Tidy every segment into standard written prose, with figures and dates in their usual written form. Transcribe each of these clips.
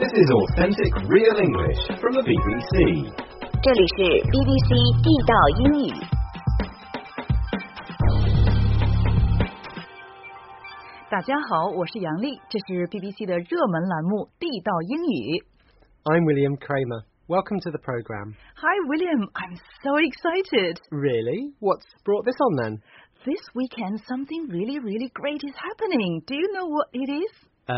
This is authentic, real English from the BBC. 这里是 BBC 地道英语。大家好，我是杨丽，这是 BBC 的热门栏目地道英语。 I'm William Kramer. Welcome to the programme. Hi, William. I'm so excited. Really? What's brought this on then? This weekend, something really, really great is happening. Do you know what it is?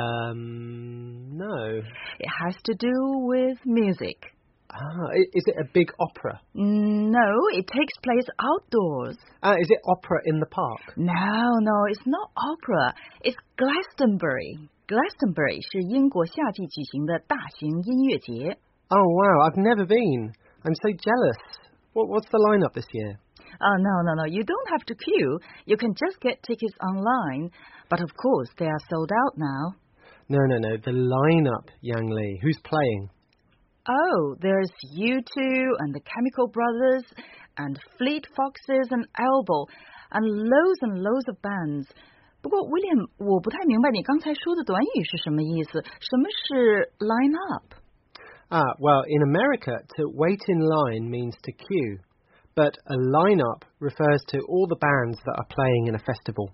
No. It has to do with music. Is it a big opera? No, it takes place outdoors. Is it opera in the park? No, it's not opera. It's Glastonbury. Glastonbury 是英国夏季举行的大型音乐节。 Oh, wow, I've never been. I'm so jealous. What's the lineup this year? No. You don't have to queue. You can just get tickets online. But of course, they are sold out now. No. The lineup, Yang Li. Who's playing? Oh, there's U2 and the Chemical Brothers and Fleet Foxes and Elbow and loads of bands. 不过 William, 我不太明白你刚才说的短语是什么意思。什么是 line up? Well, in America, to wait in line means to queue. But a lineup refers to all the bands that are playing in a festival.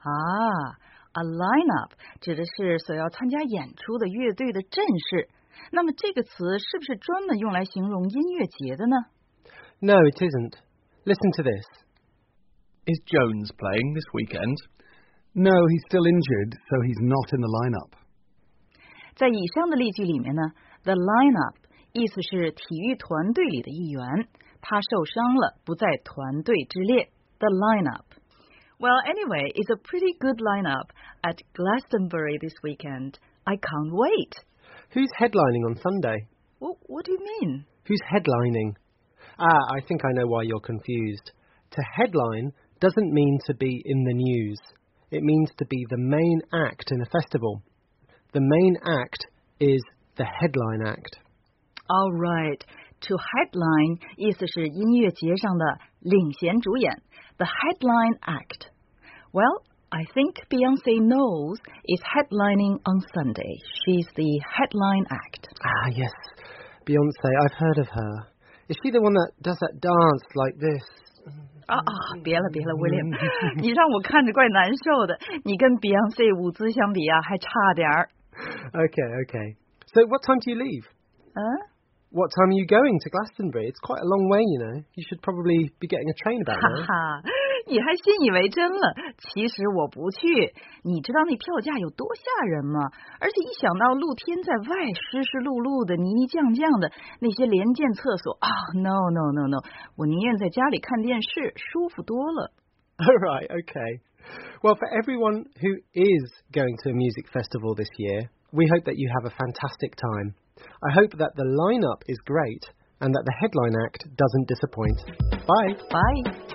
A lineup 指的是所要参加演出的乐队的阵势。那么这个词是不是专门用来形容音乐节的呢？ No, it isn't. Listen to this. Is Jones playing this weekend? No, he's still injured, so he's not in the lineup. 在以上的例句里面呢 ，the lineup 意思是体育团队里的一员，他受伤了，不在团队之列。The lineup. Well, anyway, it's a pretty good lineup at Glastonbury this weekend. I can't wait. Who's headlining on Sunday? What do you mean? Who's headlining? I think I know why you're confused. To headline doesn't mean to be in the news. It means to be the main act in a festival. The main act is the headline act. All right. To headline 意思是音乐节上的领衔主演 the headline act. Well, I think Beyoncé Knowles is headlining on Sunday. She's the headline act. Yes. Beyoncé, I've heard of her. Is she the one that does that dance like this? 别了 William 你让我看着怪难受的你跟 Beyoncé 舞姿相比还差点儿 Okay. So what time do you leave? What time are you going to Glastonbury? It's quite a long way, you know. You should probably be getting a train about now. 你还信以为真了其实我不去你知道那票价有多吓人吗而且一想到露天在外湿湿漉漉的泥泥酱酱的那些连间厕所No 我宁愿在家里看电视舒服多了 Alright, okay. Well, for everyone who is going to a music festival this year, we hope that you have a fantastic time. I hope that the lineup is great and that the headline act doesn't disappoint. Bye.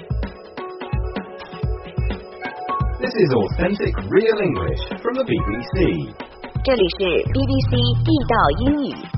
This is authentic, real English from the BBC. 这里是 BBC 地道英语